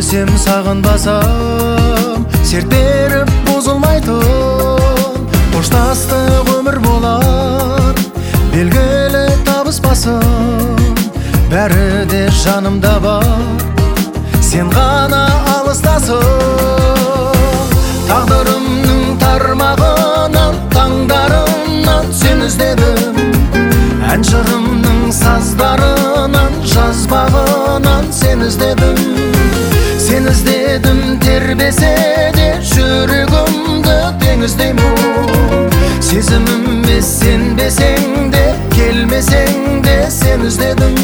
Сүймесем сағынбасам, серт беріп бұзылмайтын қоштастық өмір болар, белгілі табыспасын. Бәрі де жанымда бар, сен ғана алыстасың. Тағдырымның тармағынан, таңдарынан сен іздедім. Ән жырымның саздарынан, жазбағынан сен іздедім. Сен іздедім тербесе де, жүрегімді теңіздей мұң. Сезіміме сенбесең де, келмесең де сен іздедім.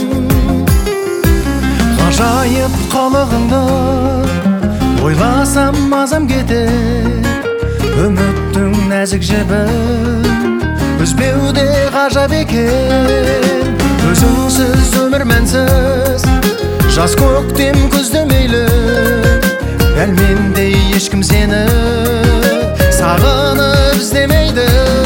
Ғажайып қалығыңды ойласам мазам кетер. Үміттің нәзік жібін үзбеуде ғажап екен. Өзіңсіз өмір мәнсіз, жаз көктем күзде мейлі. Дәл мендей ешкім сені сағынып іздемейді.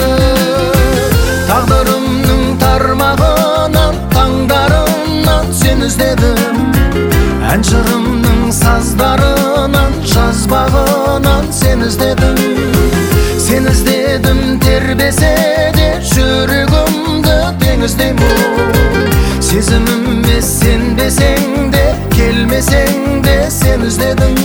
Тағдырымның тармағынан, таңдарынан сен іздедім. Ән жырымның саздарынан, жазбағынан сен іздедім. Сен іздедім тербесе де, жүрегімді теңіздей мұң. Сезіміме сенбесең де, келмесең де сен іздедім.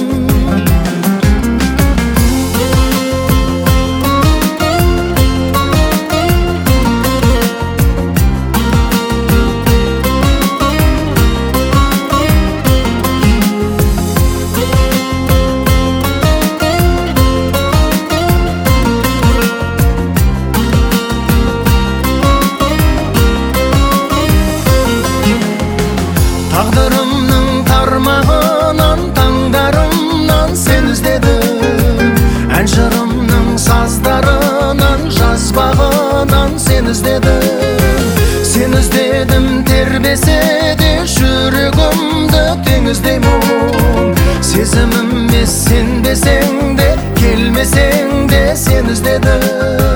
Тағдырымның тармағынан, таңдарымнан сен іздедім. Ән жырымның саздарынан, жазбағынан сен іздедім. Сен іздедім тербесе де, жүрегімді теңіздей мұң. Сезіміме сенбесең де, келмесең де сен іздедім.